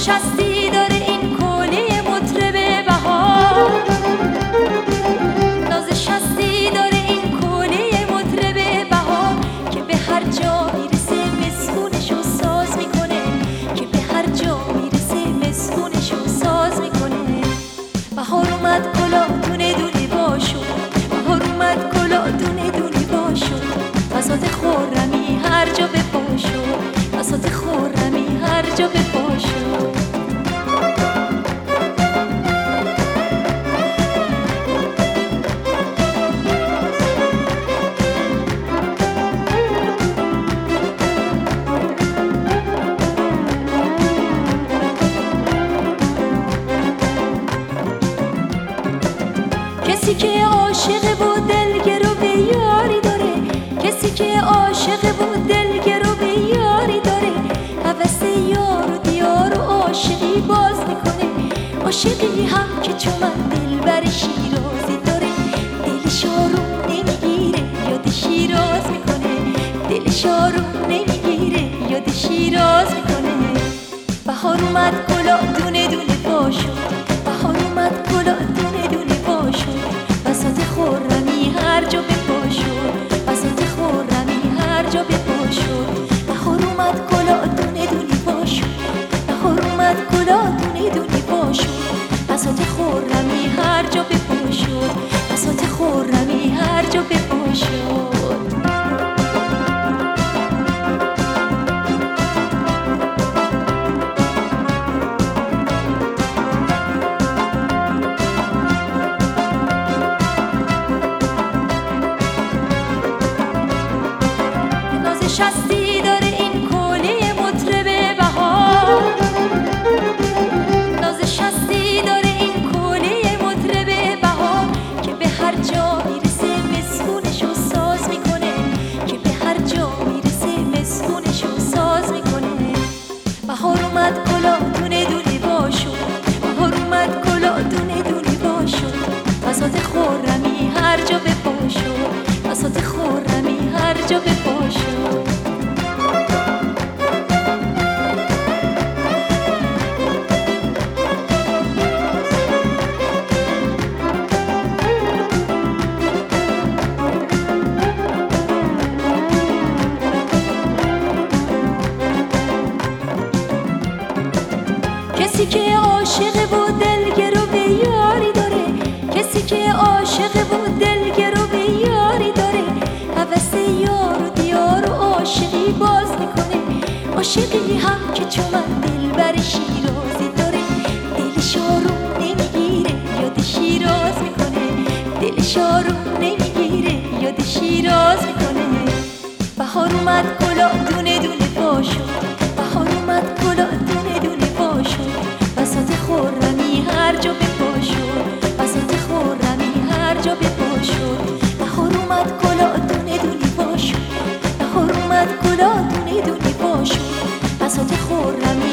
شستی داره این کوله مطرب بهار، ناز شستی داره این کوله مطرب بهار که به هر جا میرسه مسئولشو ساز میکنه، که به هر جا میرسه مسئولشو ساز میکنه. بهار اومد گلا دونه دونه باشو، بهار اومد گلا دونه دونه باشو، بساط خرمی هر جا بپاشو، بساط خرمی هر جا بپاشو. کسی که عاشق و دلگرو به یاری داره، کسی که عاشق و دلگرو به یاری داره، هوس یار و دیار و عاشقی باز میکنه. عاشقی هم که چون من دلبر شیرازی داره، دلش آروم نمیگیره یاد شیراز میکنه، دلش آروم نمیگیره یاد شیراز میکنه. بهار اومد گلا دونه دونه باشو، بهار اومد گلا دونه دونه باشو، بساط خرمی هر جا بپاشو، بساط خرمی هر جا بپاشو. بهار اومد گلا دونه دونه باشو، بهار اومد گلا دونه دونه باشو، بساط خرمی هر جا بپاشو، بساط خرمی هر جا بپاشو. شستی داره این کوله مطرب بهار، ناز شستی داره این کوله مطرب بهار که به هر جا میرسه مسئولشو ساز میکنه، که به هر جا میرسه مسئولشو ساز میکنه. بهار اومد گلا دونه دونه باشو، بهار اومد گلا دونه دونه باشو، بساط خرمی هر جا بپاشو، بساط خرمی هر جا بپاشو. کسی که عاشق و دلگرو به یاری داره، کسی که عاشق و دلگرو به یاری داره، هوس یار و دیار و عاشقی باز میکنه. عاشقی هم که چون من دلبر شیرازی داره، دلش آروم نمیگیره یاد شیراز میکنه، دلش آروم نمیگیره یاد شیراز میکنه. بهار اومد گلا دونه دونه باشو، بهار اومد گلا دونه دونه باشو، بساط خرمی هر جا بپاشو، بساط خرمی هر جا بپاشو. بهار اومد گلا دونه دونه باشو، بهار اومد گلا دونه دونه باشو، بساط خرمی